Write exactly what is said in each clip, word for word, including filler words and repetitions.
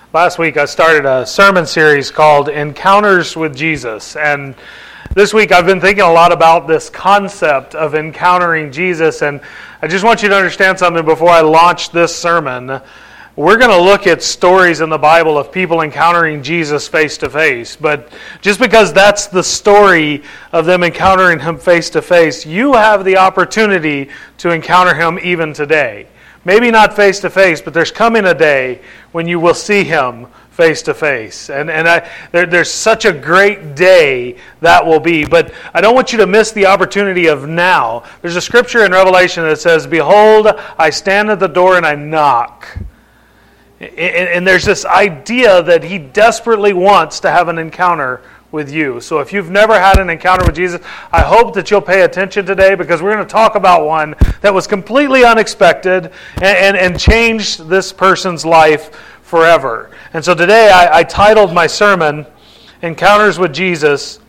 Last week I started a sermon series called Encounters with Jesus, and this week I've been thinking a lot about this concept of encountering Jesus, and I just want you to understand something before I launch this sermon. We're going to look at stories in the Bible of people encountering Jesus face to face, but just because that's the story of them encountering Him face to face, you have the opportunity to encounter Him even today. Maybe not face to face, but there's coming a day when you will see Him face to face. And and I, there, there's such a great day that will be. But I don't want you to miss the opportunity of now. There's a scripture in Revelation that says, "Behold, I stand at the door and I knock." And, and there's this idea that He desperately wants to have an encounter with you. So if you've never had an encounter with Jesus, I hope that you'll pay attention today, because we're going to talk about one that was completely unexpected and, and, and changed this person's life forever. And so today I, I titled my sermon, Encounters with Jesus,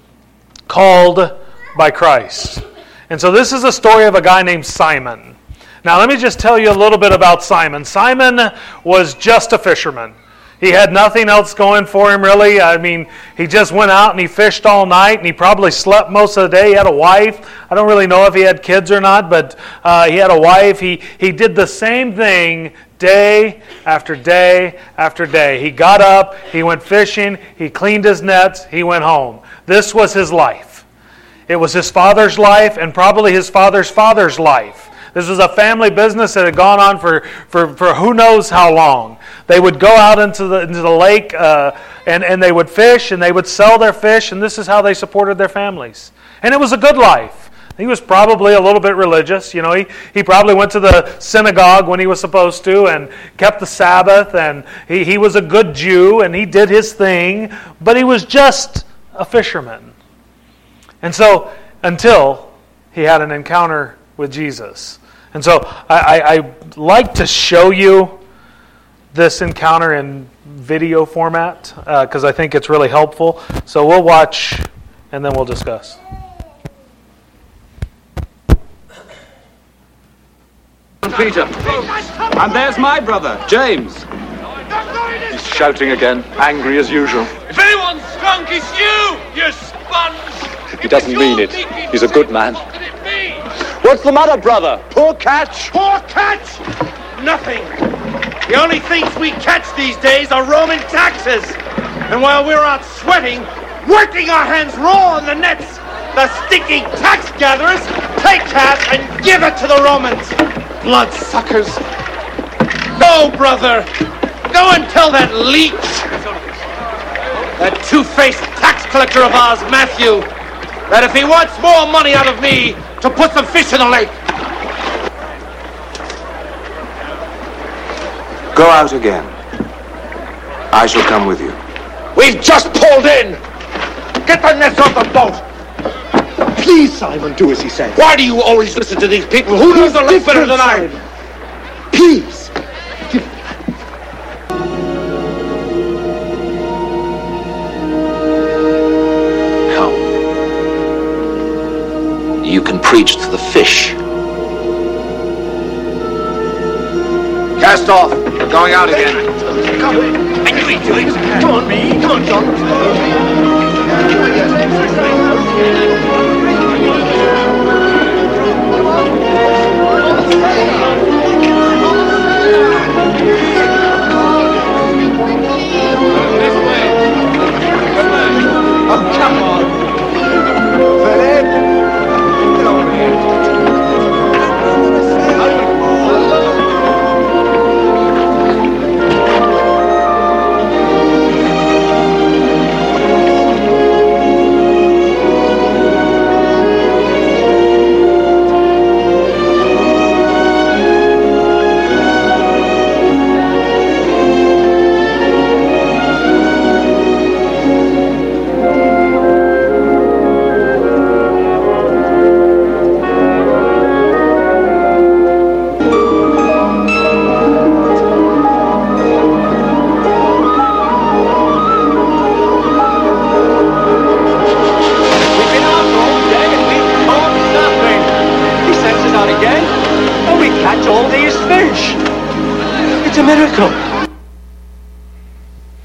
Called by Christ. And so this is a story of a guy named Simon. Now let me just tell you a little bit about Simon. Simon was just a fisherman. He had nothing else going for him, really. I mean, he just went out and he fished all night, and he probably slept most of the day. He had a wife. I don't really know if he had kids or not, but uh, he had a wife. He, he did the same thing day after day after day. He got up, he went fishing, he cleaned his nets, he went home. This was his life. It was his father's life and probably his father's father's life. This was a family business that had gone on for, for, for who knows how long. They would go out into the into the lake uh, and, and they would fish and they would sell their fish, and this is how they supported their families. And it was a good life. He was probably a little bit religious. You know, he, he probably went to the synagogue when he was supposed to and kept the Sabbath, and he, he was a good Jew and he did his thing, but he was just a fisherman. And so until he had an encounter with Jesus. And so I, I, I like to show you this encounter in video format because uh, I think it's really helpful. So we'll watch and then we'll discuss. Peter. And there's my brother, James. He's shouting again, angry as usual. If anyone's drunk, it's you, you sponge! He doesn't mean it. He's a good man. What's the matter, brother? Poor catch? Poor catch? Nothing. The only things we catch these days are Roman taxes. And while we're out sweating, working our hands raw on the nets, the stinking tax gatherers take cash and give it to the Romans. Bloodsuckers. Go, brother. Go and tell that leech, that two-faced tax collector of ours, Matthew, that if he wants more money out of me, to put some fish in the lake. Go out again. I shall come with you. We've just pulled in. Get the nets off the boat. Please, Simon, do as he says. Why do you always listen to these people? Who knows the lake better than I? Please. You can preach to the fish. Cast off. We're going out again. Come on. I knew he'd do it. Come on, me. Come on, John. Oh, come on. Philip. catch all these fish. It's a miracle.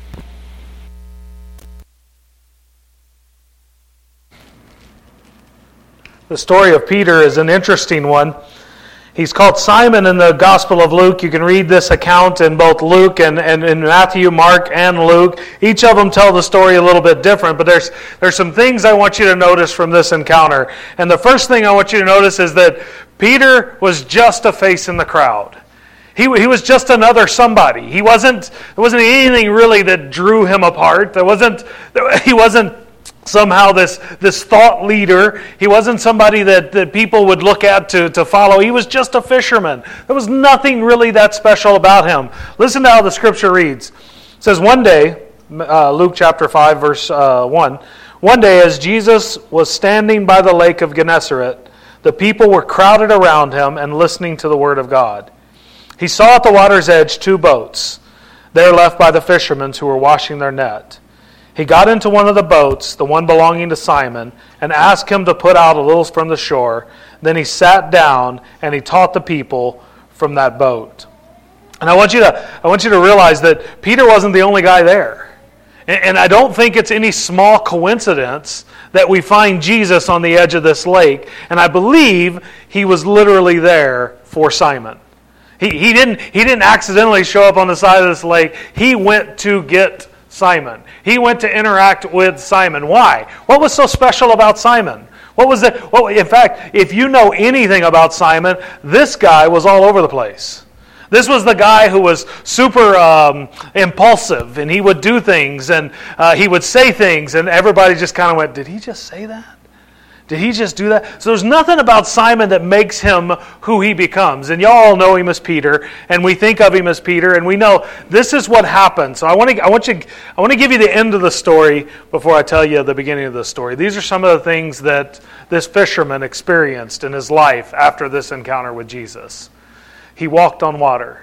The story of Peter is an interesting one. He's called Simon in the Gospel of Luke. You can read this account in both Luke and, and in Matthew, Mark, and Luke. Each of them tell the story a little bit different, but there's there's some things I want you to notice from this encounter. And the first thing I want you to notice is that Peter was just a face in the crowd. He, he was just another somebody. He wasn't, there wasn't anything really that drew him apart. There wasn't, he wasn't somehow this, this thought leader. He wasn't somebody that, that people would look at to, to follow. He was just a fisherman. There was nothing really that special about him. Listen to how the scripture reads. It says, one day, uh, Luke chapter five, verse uh, one, one day as Jesus was standing by the lake of Gennesaret, the people were crowded around him and listening to the word of God. He saw at the water's edge two boats, there left by the fishermen who were washing their net. He got into one of the boats, the one belonging to Simon, and asked him to put out a little from the shore. Then he sat down and he taught the people from that boat. And I want you to, I want you to realize that Peter wasn't the only guy there. And, and I don't think it's any small coincidence that we find Jesus on the edge of this lake. And I believe he was literally there for Simon. He, he didn't, he didn't accidentally show up on the side of this lake. He went to get Simon. He went to interact with Simon. Why? What was so special about Simon? What was it? Well, in fact, if you know anything about Simon, this guy was all over the place. This was the guy who was super um, impulsive, and he would do things, and uh, he would say things, and everybody just kind of went, did he just say that? Did he just do that? So there's nothing about Simon that makes him who he becomes. And y'all all know him as Peter, and we think of him as Peter, and we know this is what happened. So I want to I want you I want to give you the end of the story before I tell you the beginning of the story. These are some of the things that this fisherman experienced in his life after this encounter with Jesus. He walked on water.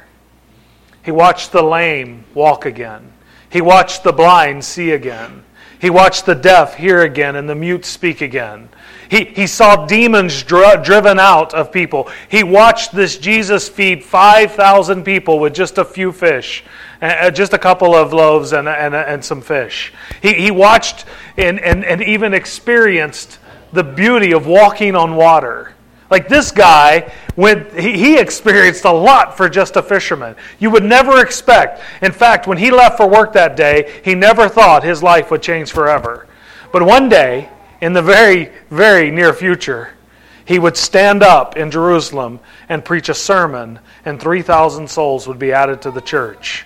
He watched the lame walk again. He watched the blind see again. He watched the deaf hear again and the mute speak again. He, he saw demons dr- driven out of people. He watched this Jesus feed five thousand people with just a few fish, uh, just a couple of loaves and, and, and some fish. He, he watched and, and, and even experienced the beauty of walking on water. Like this guy, went, he, he experienced a lot for just a fisherman. You would never expect. In fact, when he left for work that day, he never thought his life would change forever. But one day, in the very, very near future, he would stand up in Jerusalem and preach a sermon, and three thousand souls would be added to the church.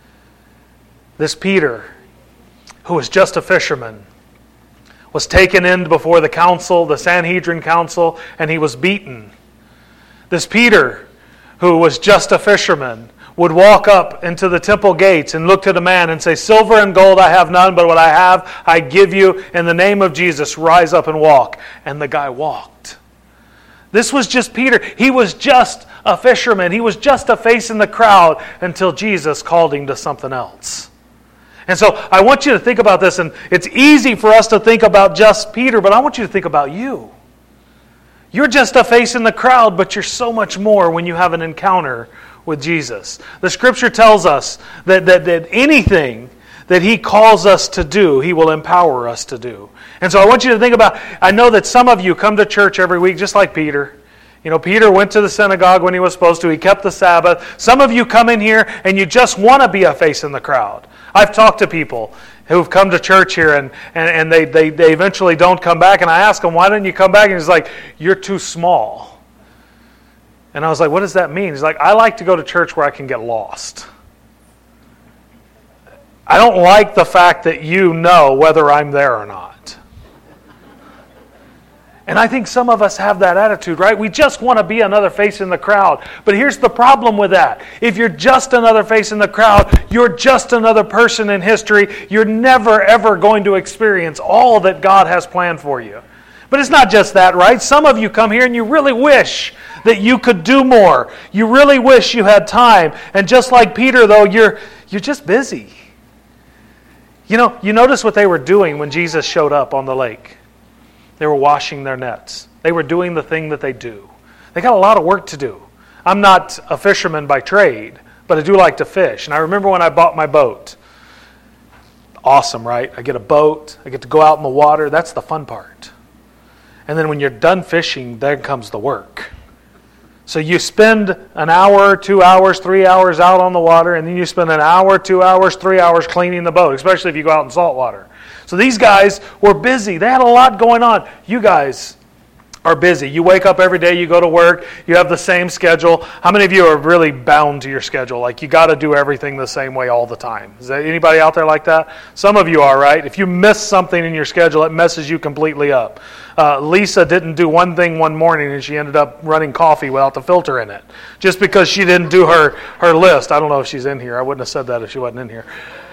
This Peter, who was just a fisherman, was taken in before the council, the Sanhedrin council, and he was beaten. This Peter, who was just a fisherman, would walk up into the temple gates and look to the man and say, silver and gold I have none, but what I have I give you. In the name of Jesus, rise up and walk. And the guy walked. This was just Peter. He was just a fisherman. He was just a face in the crowd until Jesus called him to something else. And so I want you to think about this, and it's easy for us to think about just Peter, but I want you to think about you. You're just a face in the crowd, but you're so much more when you have an encounter with Jesus. The Scripture tells us that, that, that anything that He calls us to do, He will empower us to do. And so I want you to think about, I know that some of you come to church every week just like Peter. You know, Peter went to the synagogue when he was supposed to. He kept the Sabbath. Some of you come in here and you just want to be a face in the crowd. I've talked to people who've come to church here and, and, and they, they, they eventually don't come back. And I ask them, why don't you come back? And he's like, you're too small. And I was like, what does that mean? He's like, I like to go to church where I can get lost. I don't like the fact that you know whether I'm there or not. And I think some of us have that attitude, right? We just want to be another face in the crowd. But here's the problem with that. If you're just another face in the crowd, you're just another person in history. You're never, ever going to experience all that God has planned for you. But it's not just that, right? Some of you come here and you really wish that you could do more. You really wish you had time. And just like Peter, though, you're you're just busy. You know, you notice what they were doing when Jesus showed up on the lake. They were washing their nets. They were doing the thing that they do. They got a lot of work to do. I'm not a fisherman by trade, but I do like to fish. And I remember when I bought my boat. Awesome, right? I get a boat. I get to go out in the water. That's the fun part. And then when you're done fishing, then comes the work. So you spend an hour, two hours, three hours out on the water, and then you spend an hour, two hours, three hours cleaning the boat, especially if you go out in salt water. So these guys were busy. They had a lot going on. You guys are busy. You wake up every day, you go to work, you have the same schedule. How many of you are really bound to your schedule? Like you got to do everything the same way all the time. Is there anybody out there like that? Some of you are, right? If you miss something in your schedule, it messes you completely up. Uh, Lisa didn't do one thing one morning and she ended up running coffee without the filter in it. Just because she didn't do her, her list. I don't know if she's in here. I wouldn't have said that if she wasn't in here.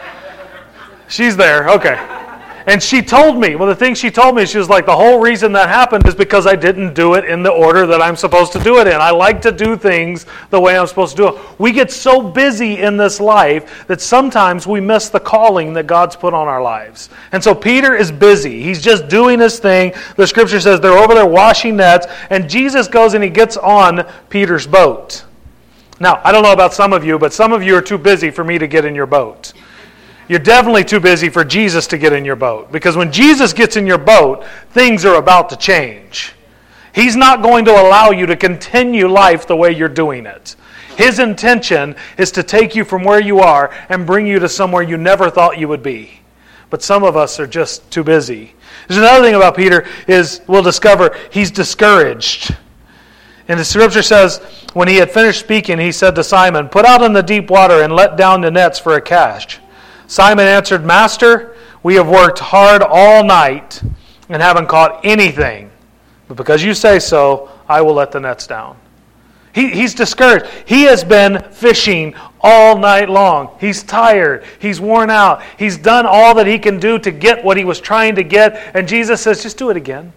She's there. Okay. And she told me, well, the thing she told me, she was like, the whole reason that happened is because I didn't do it in the order that I'm supposed to do it in. I like to do things the way I'm supposed to do it. We get so busy in this life that sometimes we miss the calling that God's put on our lives. And so Peter is busy. He's just doing his thing. The scripture says they're over there washing nets, and Jesus goes and he gets on Peter's boat. Now, I don't know about some of you, but some of you are too busy for me to get in your boat. You're definitely too busy for Jesus to get in your boat. Because when Jesus gets in your boat, things are about to change. He's not going to allow you to continue life the way you're doing it. His intention is to take you from where you are and bring you to somewhere you never thought you would be. But some of us are just too busy. There's another thing about Peter is we'll discover he's discouraged. And the scripture says, when he had finished speaking, he said to Simon, "Put out in the deep water and let down the nets for a catch." Simon answered, "Master, we have worked hard all night and haven't caught anything. But because you say so, I will let the nets down." He, he's discouraged. He has been fishing all night long. He's tired. He's worn out. He's done all that he can do to get what he was trying to get. And Jesus says, just do it again.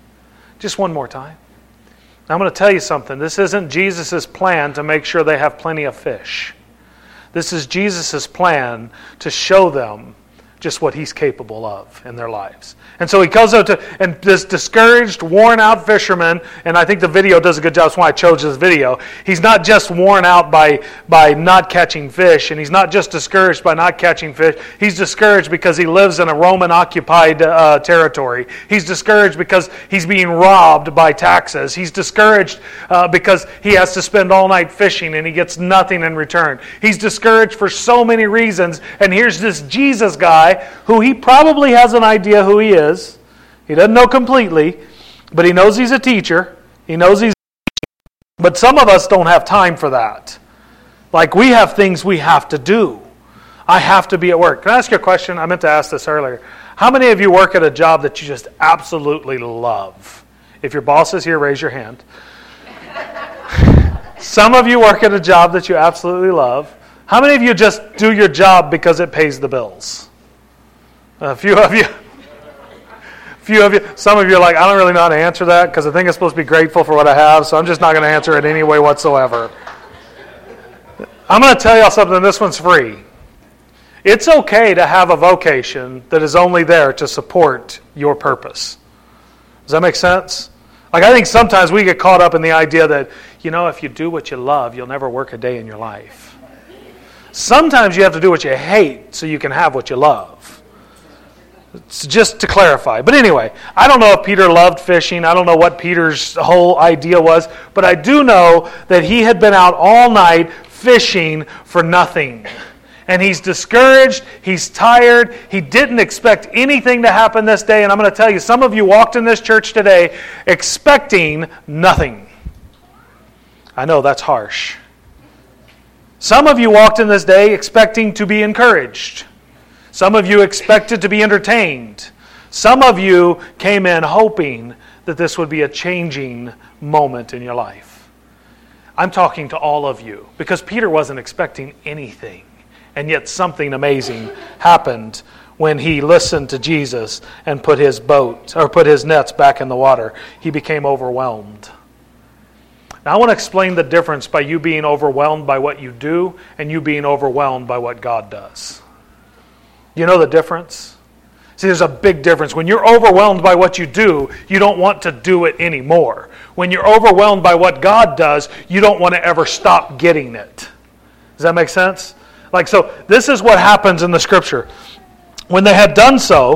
Just one more time. Now, I'm going to tell you something. This isn't Jesus' plan to make sure they have plenty of fish. This is Jesus' plan to show them just what he's capable of in their lives. And so he goes out to, and this discouraged, worn out fisherman, and I think the video does a good job, that's why I chose this video. He's not just worn out by, by not catching fish, and he's not just discouraged by not catching fish. He's discouraged because he lives in a Roman-occupied uh, territory. He's discouraged because he's being robbed by taxes. He's discouraged uh, because he has to spend all night fishing and he gets nothing in return. He's discouraged for so many reasons, and here's this Jesus guy who he probably has an idea who he is. He doesn't know completely, but he knows he's a teacher. He knows he's but some of us don't have time for that. Like we have things we have to do. I have to be at work. Can I ask you a question? I meant to ask this earlier. How many of you work at a job that you just absolutely love? If your boss is here, raise your hand. Some of you work at a job that you absolutely love. How many of you just do your job because it pays the bills? A few of you. A few of you. Some of you are like, I don't really know how to answer that because I think I'm supposed to be grateful for what I have, so I'm just not going to answer it any way whatsoever. I'm going to tell y'all something. This one's free. It's okay to have a vocation that is only there to support your purpose. Does that make sense? Like I think sometimes we get caught up in the idea that, you know, if you do what you love, you'll never work a day in your life. Sometimes you have to do what you hate so you can have what you love. It's just to clarify. But anyway, I don't know if Peter loved fishing. I don't know what Peter's whole idea was. But I do know that he had been out all night fishing for nothing. And he's discouraged. He's tired. He didn't expect anything to happen this day. And I'm going to tell you, some of you walked in this church today expecting nothing. I know that's harsh. Some of you walked in this day expecting to be encouraged. Some of you expected to be entertained. Some of you came in hoping that this would be a changing moment in your life. I'm talking to all of you because Peter wasn't expecting anything. And yet something amazing happened when he listened to Jesus and put his boat or put his nets back in the water. He became overwhelmed. Now I want to explain the difference by you being overwhelmed by what you do and you being overwhelmed by what God does. You know the difference? See, there's a big difference. When you're overwhelmed by what you do, you don't want to do it anymore. When you're overwhelmed by what God does, you don't want to ever stop getting it. Does that make sense? Like, so this is what happens in the scripture. When they had done so,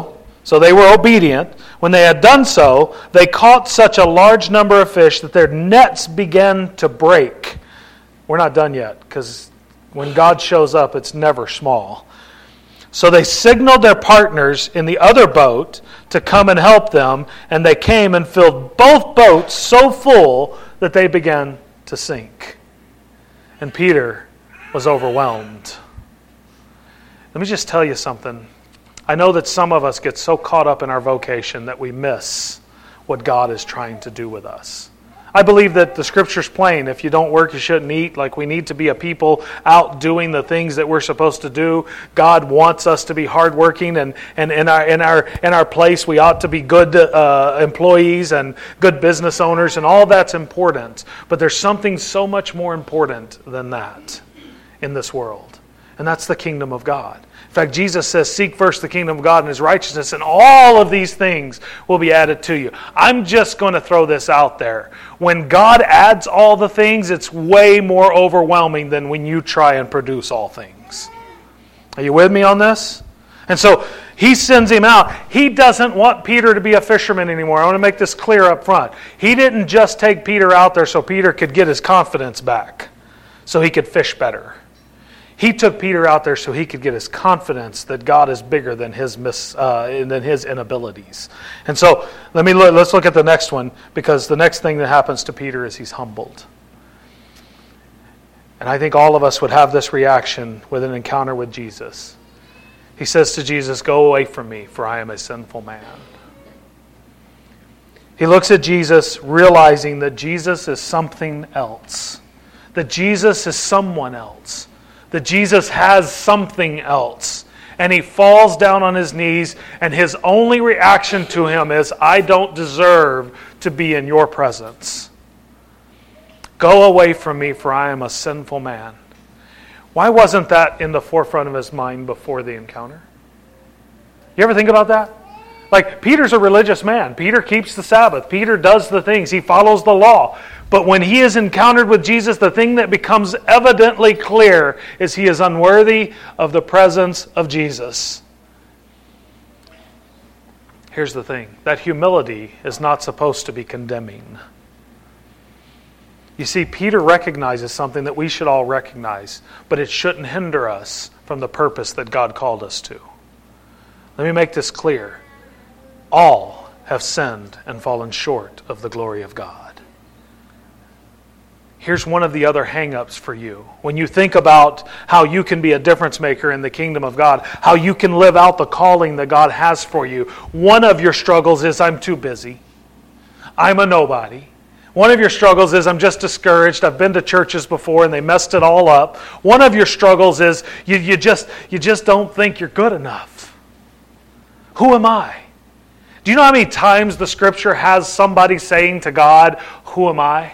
So they were obedient. When they had done so, they caught such a large number of fish that their nets began to break. We're not done yet, because when God shows up, it's never small. So they signaled their partners in the other boat to come and help them, and they came and filled both boats so full that they began to sink. And Peter was overwhelmed. Let me just tell you something. I know that some of us get so caught up in our vocation that we miss what God is trying to do with us. I believe that the Scripture's plain. If you don't work, you shouldn't eat. Like, we need to be a people out doing the things that we're supposed to do. God wants us to be hardworking, and, and in our in our in our place, we ought to be good uh, employees and good business owners, and all that's important. But there's something so much more important than that in this world, and that's the kingdom of God. In fact, Jesus says, seek first the kingdom of God and His righteousness, and all of these things will be added to you. I'm just going to throw this out there. When God adds all the things, it's way more overwhelming than when you try and produce all things. Are you with me on this? And so He sends him out. He doesn't want Peter to be a fisherman anymore. I want to make this clear up front. He didn't just take Peter out there so Peter could get his confidence back, so he could fish better. He took Peter out there so he could get his confidence that God is bigger than his mis, uh, than his inabilities. And so let me look, let's look at the next one, because the next thing that happens to Peter is he's humbled. And I think all of us would have this reaction with an encounter with Jesus. He says to Jesus, "Go away from me, for I am a sinful man." He looks at Jesus, realizing that Jesus is something else, that Jesus is someone else, that Jesus has something else. And he falls down on his knees, and his only reaction to him is, I don't deserve to be in your presence. Go away from me, for I am a sinful man. Why wasn't that in the forefront of his mind before the encounter? You ever think about that? Like, Peter's a religious man. Peter keeps the Sabbath. Peter does the things. He follows the law. But when he is encountered with Jesus, the thing that becomes evidently clear is he is unworthy of the presence of Jesus. Here's the thing. That humility is not supposed to be condemning. You see, Peter recognizes something that we should all recognize, but it shouldn't hinder us from the purpose that God called us to. Let me make this clear. All have sinned and fallen short of the glory of God. Here's one of the other hang-ups for you. When you think about how you can be a difference maker in the kingdom of God, how you can live out the calling that God has for you, one of your struggles is, I'm too busy. I'm a nobody. One of your struggles is, I'm just discouraged. I've been to churches before and they messed it all up. One of your struggles is, you, you, just, you just don't think you're good enough. Who am I? Do you know how many times the Scripture has somebody saying to God, who am I?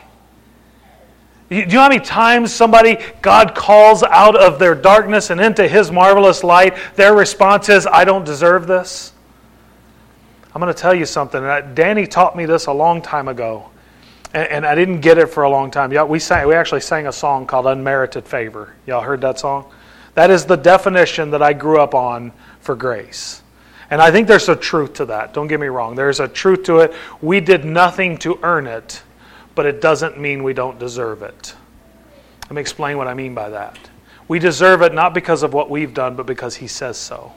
Do you know how many times somebody, God calls out of their darkness and into His marvelous light, their response is, I don't deserve this? I'm going to tell you something. Danny taught me this a long time ago, and, and I didn't get it for a long time. Yeah, we sang, we actually sang a song called Unmerited Favor. Y'all heard that song? That is the definition that I grew up on for grace. And I think there's a truth to that. Don't get me wrong. There's a truth to it. We did nothing to earn it, but it doesn't mean we don't deserve it. Let me explain what I mean by that. We deserve it not because of what we've done, but because He says so.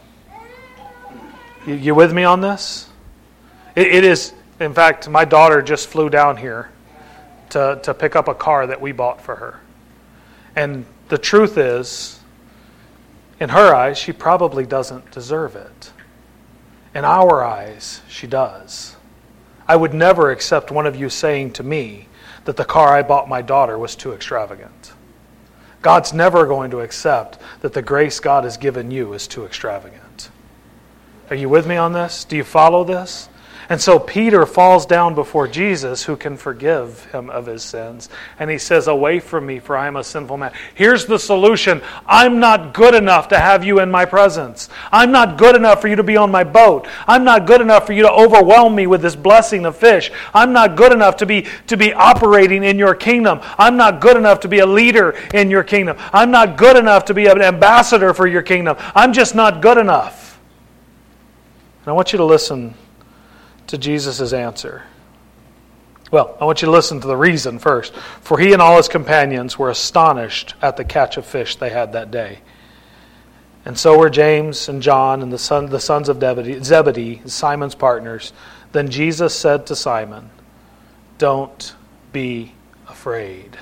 You, you with me on this? It, it is, in fact, my daughter just flew down here to, to pick up a car that we bought for her. And the truth is, in her eyes, she probably doesn't deserve it. In our eyes, she does. I would never accept one of you saying to me that the car I bought my daughter was too extravagant. God's never going to accept that the grace God has given you is too extravagant. Are you with me on this? Do you follow this? And so Peter falls down before Jesus, who can forgive him of his sins. And he says, away from me, for I am a sinful man. Here's the solution. I'm not good enough to have you in my presence. I'm not good enough for you to be on my boat. I'm not good enough for you to overwhelm me with this blessing of fish. I'm not good enough to be, to be operating in your kingdom. I'm not good enough to be a leader in your kingdom. I'm not good enough to be an ambassador for your kingdom. I'm just not good enough. And I want you to listen to Jesus' answer. Well, I want you to listen to the reason first. For he and all his companions were astonished at the catch of fish they had that day. And so were James and John and the son, the sons of Zebedee, Simon's partners. Then Jesus said to Simon, "Don't be afraid."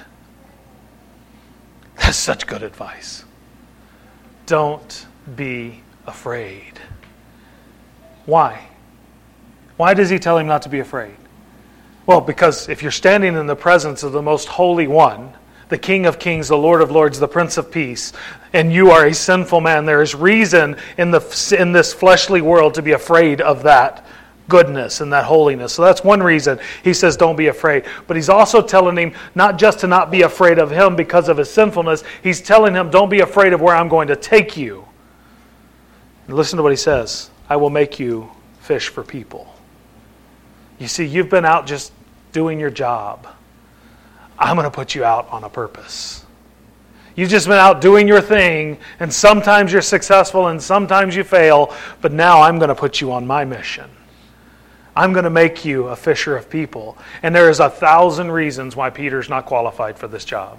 That's such good advice. Don't be afraid. Why? Why does he tell him not to be afraid? Well, because if you're standing in the presence of the most holy one, the King of Kings, the Lord of Lords, the Prince of Peace, and you are a sinful man, there is reason in the in this fleshly world to be afraid of that goodness and that holiness. So that's one reason he says don't be afraid. But he's also telling him not just to not be afraid of him because of his sinfulness. He's telling him don't be afraid of where I'm going to take you. And listen to what he says. I will make you fish for people. You see, you've been out just doing your job. I'm going to put you out on a purpose. You've just been out doing your thing, and sometimes you're successful and sometimes you fail, but now I'm going to put you on my mission. I'm going to make you a fisher of people. And there is a thousand reasons why Peter's not qualified for this job.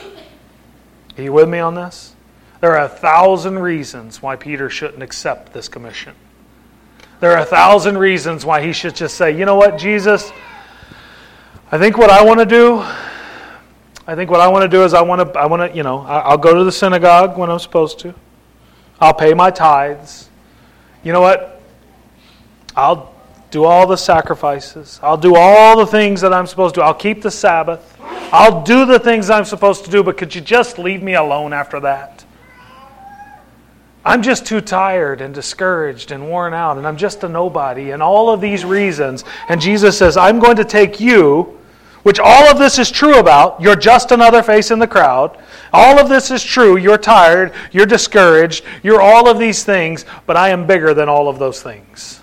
Are you with me on this? There are a thousand reasons why Peter shouldn't accept this commission. There are a thousand reasons why he should just say, you know what, Jesus, I think what I want to do, I think what I want to do is I want to, I want to, you know, I'll go to the synagogue when I'm supposed to. I'll pay my tithes. You know what? I'll do all the sacrifices. I'll do all the things that I'm supposed to do. I'll keep the Sabbath. I'll do the things I'm supposed to do, but could you just leave me alone after that? I'm just too tired and discouraged and worn out, and I'm just a nobody, and all of these reasons. And Jesus says, I'm going to take you, which all of this is true about. You're just another face in the crowd. All of this is true. You're tired. You're discouraged. You're all of these things, but I am bigger than all of those things.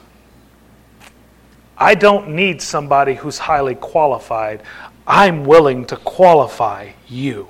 I don't need somebody who's highly qualified. I'm willing to qualify you.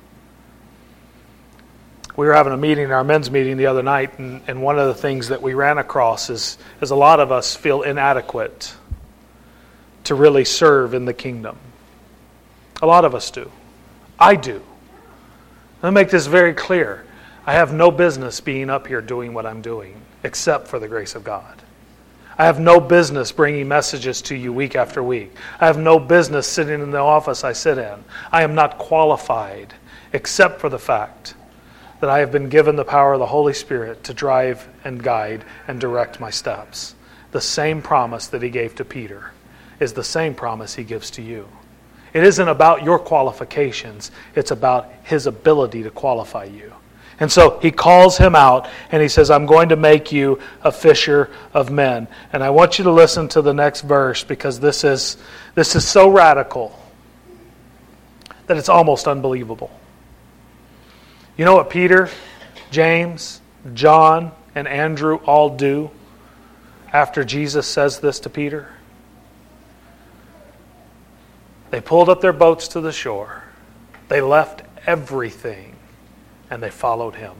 We were having a meeting, our men's meeting the other night, and, and one of the things that we ran across is, is a lot of us feel inadequate to really serve in the kingdom. A lot of us do. I do. Let me make this very clear. I have no business being up here doing what I'm doing, except for the grace of God. I have no business bringing messages to you week after week. I have no business sitting in the office I sit in. I am not qualified, except for the fact that I have been given the power of the Holy Spirit to drive and guide and direct my steps. The same promise that he gave to Peter is the same promise he gives to you. It isn't about your qualifications. It's about his ability to qualify you. And so he calls him out and he says, I'm going to make you a fisher of men. And I want you to listen to the next verse because this is, this is so radical that it's almost unbelievable. You know what Peter, James, John, and Andrew all do after Jesus says this to Peter? They pulled up their boats to the shore. They left everything and they followed him.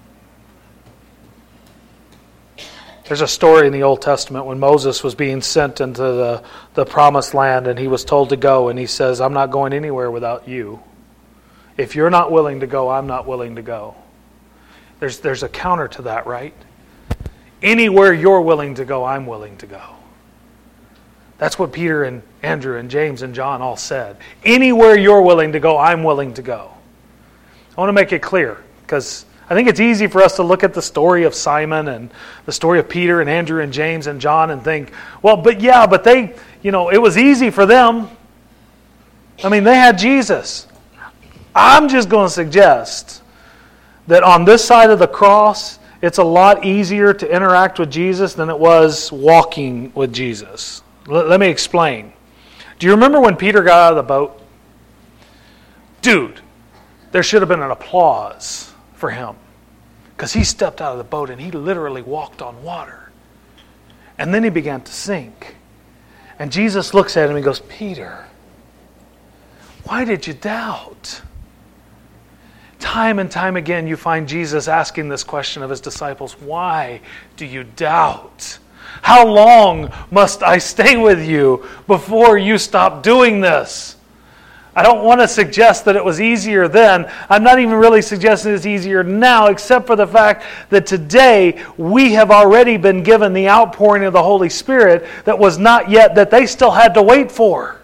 There's a story in the Old Testament when Moses was being sent into the, the promised land and he was told to go, and he says, I'm not going anywhere without you. If you're not willing to go, I'm not willing to go. There's, there's a counter to that, right? Anywhere you're willing to go, I'm willing to go. That's what Peter and Andrew and James and John all said. Anywhere you're willing to go, I'm willing to go. I want to make it clear because I think it's easy for us to look at the story of Simon and the story of Peter and Andrew and James and John and think, well, but yeah, but they, you know, it was easy for them. I mean, they had Jesus. I'm just going to suggest that on this side of the cross, it's a lot easier to interact with Jesus than it was walking with Jesus. L- let me explain. Do you remember when Peter got out of the boat? Dude, there should have been an applause for him because he stepped out of the boat and he literally walked on water. And then he began to sink. And Jesus looks at him and goes, Peter, why did you doubt? Time and time again, you find Jesus asking this question of his disciples, why do you doubt? How long must I stay with you before you stop doing this? I don't want to suggest that it was easier then. I'm not even really suggesting it's easier now, except for the fact that today we have already been given the outpouring of the Holy Spirit that was not yet, that they still had to wait for.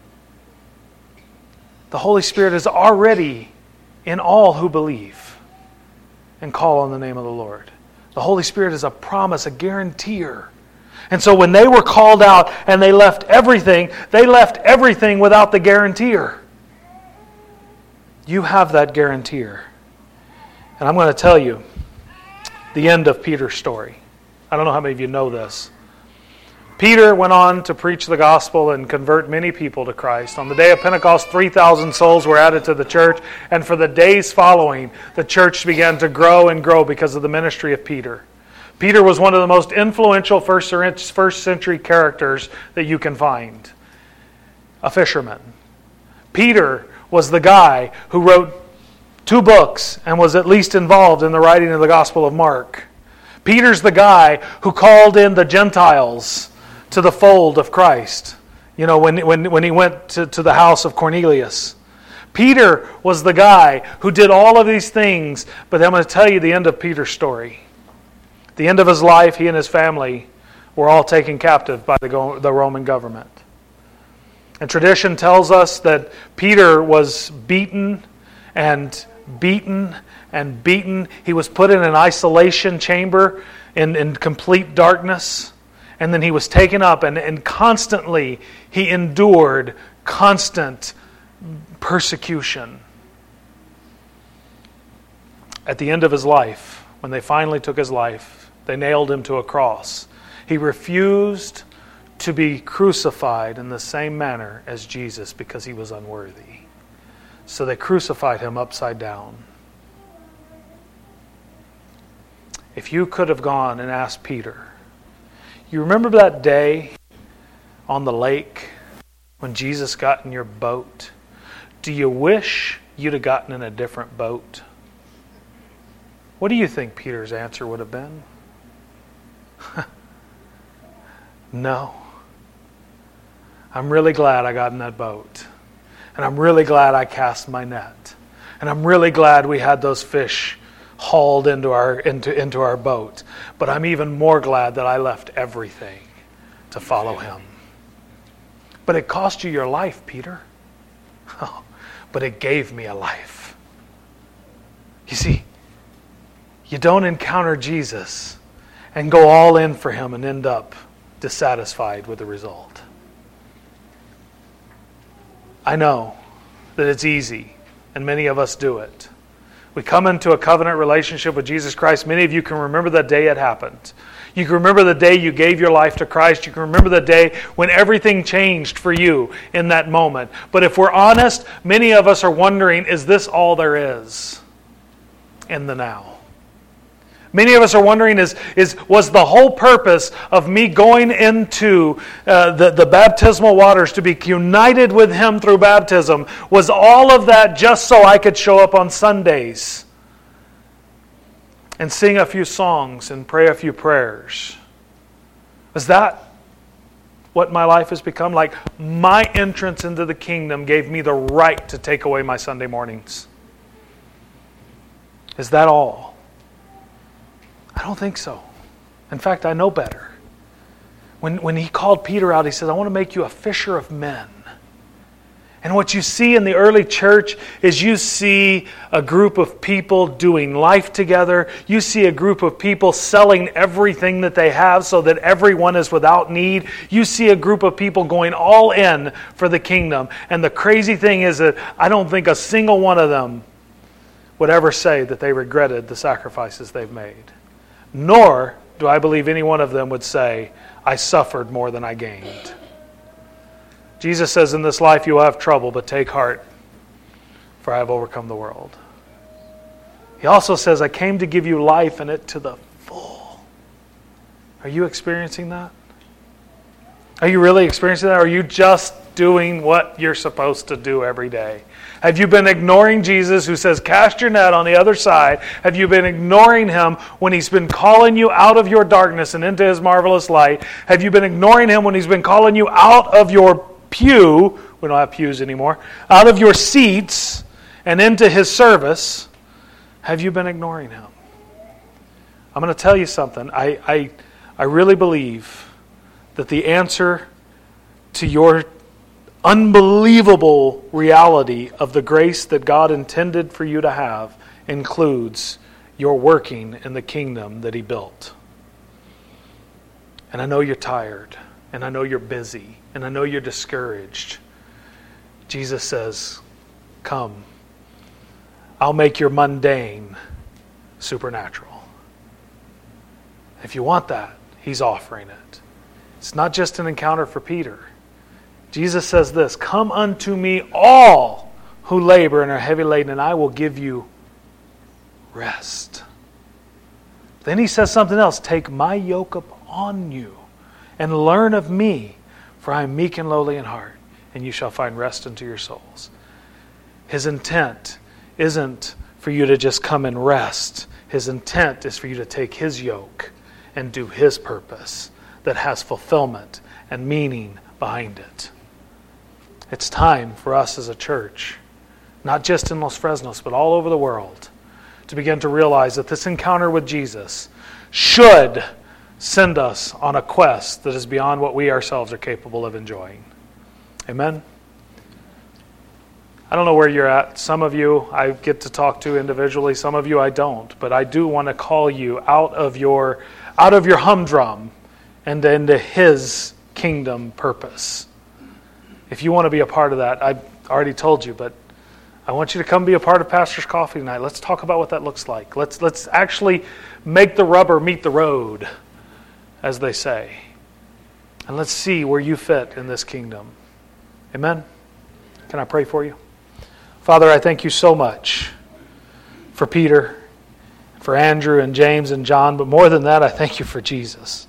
The Holy Spirit is already in all who believe and call on the name of the Lord. The Holy Spirit is a promise, a guarantor. And so when they were called out and they left everything, they left everything without the guarantor. You have that guarantor. And I'm going to tell you the end of Peter's story. I don't know how many of you know this. Peter went on to preach the gospel and convert many people to Christ. On the day of Pentecost, three thousand souls were added to the church. And for the days following, the church began to grow and grow because of the ministry of Peter. Peter was one of the most influential first century characters that you can find. A fisherman. Peter was the guy who wrote two books and was at least involved in the writing of the Gospel of Mark. Peter's the guy who called in the Gentiles to the fold of Christ. You know, when, when, when he went to, to the house of Cornelius. Peter was the guy who did all of these things, but I'm going to tell you the end of Peter's story. At the end of his life, he and his family were all taken captive by the, the Roman government. And tradition tells us that Peter was beaten and beaten and beaten. He was put in an isolation chamber in, in complete darkness. And then he was taken up, and, and constantly he endured constant persecution. At the end of his life, when they finally took his life, they nailed him to a cross. He refused to be crucified in the same manner as Jesus because he was unworthy. So they crucified him upside down. If you could have gone and asked Peter, you remember that day on the lake when Jesus got in your boat? Do you wish you'd have gotten in a different boat? What do you think Peter's answer would have been? No. I'm really glad I got in that boat. And I'm really glad I cast my net. And I'm really glad we had those fish hauled into our into, into our boat. But I'm even more glad that I left everything to follow him. But it cost you your life, Peter. Oh, but it gave me a life. You see, you don't encounter Jesus and go all in for him and end up dissatisfied with the result. I know that it's easy, and many of us do it. We come into a covenant relationship with Jesus Christ. Many of you can remember the day it happened. You can remember the day you gave your life to Christ. You can remember the day when everything changed for you in that moment. But if we're honest, many of us are wondering, is this all there is in the now? Many of us are wondering, is, is was the whole purpose of me going into uh, the, the baptismal waters to be united with him through baptism, was all of that just so I could show up on Sundays and sing a few songs and pray a few prayers? Is that what my life has become? Like, my entrance into the kingdom gave me the right to take away my Sunday mornings. Is that all? I don't think so. In fact, I know better. When, when he called Peter out, he said, I want to make you a fisher of men. And what you see in the early church is you see a group of people doing life together. You see a group of people selling everything that they have so that everyone is without need. You see a group of people going all in for the kingdom. And the crazy thing is that I don't think a single one of them would ever say that they regretted the sacrifices they've made. Nor do I believe any one of them would say, I suffered more than I gained. Jesus says, in this life you will have trouble, but take heart, for I have overcome the world. He also says, I came to give you life and it to the full. Are you experiencing that? Are you really experiencing that? Or are you just doing what you're supposed to do every day? Have you been ignoring Jesus who says, cast your net on the other side? Have you been ignoring him when he's been calling you out of your darkness and into his marvelous light? Have you been ignoring him when he's been calling you out of your pew? We don't have pews anymore. Out of your seats and into his service. Have you been ignoring him? I'm going to tell you something. I, I, I really believe that the answer to your unbelievable reality of the grace that God intended for you to have includes your working in the kingdom that he built. And I know you're tired, and I know you're busy, and I know you're discouraged. Jesus says, come, I'll make your mundane supernatural. If you want that, he's offering it. It's not just an encounter for Peter. Jesus says this, come unto me all who labor and are heavy laden, and I will give you rest. Then he says something else, take my yoke upon you and learn of me, for I am meek and lowly in heart, and you shall find rest unto your souls. His intent isn't for you to just come and rest. His intent is for you to take his yoke and do his purpose that has fulfillment and meaning behind it. It's time for us as a church, not just in Los Fresnos, but all over the world, to begin to realize that this encounter with Jesus should send us on a quest that is beyond what we ourselves are capable of enjoying. Amen? I don't know where you're at. Some of you I get to talk to individually, some of you I don't, but I do want to call you out of your, out of your humdrum and into his kingdom purpose. If you want to be a part of that, I've already told you, but I want you to come be a part of Pastor's Coffee tonight. Let's talk about what that looks like. Let's let's actually make the rubber meet the road, as they say. And let's see where you fit in this kingdom. Amen? Can I pray for you? Father, I thank you so much for Peter, for Andrew and James and John, but more than that, I thank you for Jesus,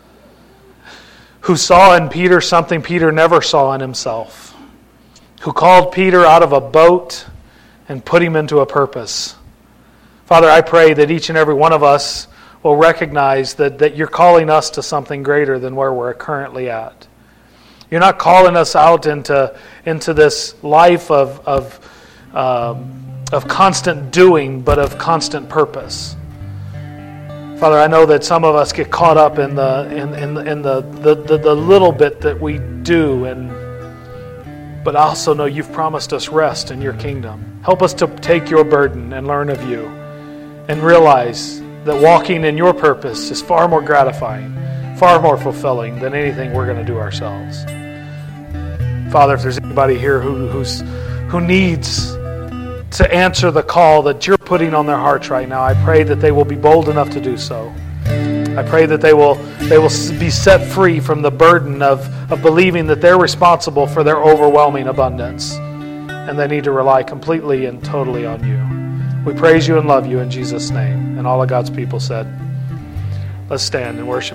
who saw in Peter something Peter never saw in himself, who called Peter out of a boat and put him into a purpose. Father, I pray that each and every one of us will recognize that, that you're calling us to something greater than where we're currently at. You're not calling us out into, into this life of, of, um, of constant doing, but of constant purpose. Father, I know that some of us get caught up in the in, in, in the, the, the, the little bit that we do, and but I also know you've promised us rest in your kingdom. Help us to take your burden and learn of you and realize that walking in your purpose is far more gratifying, far more fulfilling than anything we're going to do ourselves. Father, if there's anybody here who who's who needs to answer the call that you're putting on their hearts right now, I pray that they will be bold enough to do so. I pray that they will they will be set free from the burden of, of believing that they're responsible for their overwhelming abundance, and they need to rely completely and totally on you. We praise you and love you in Jesus' name. And all of God's people said, let's stand and worship.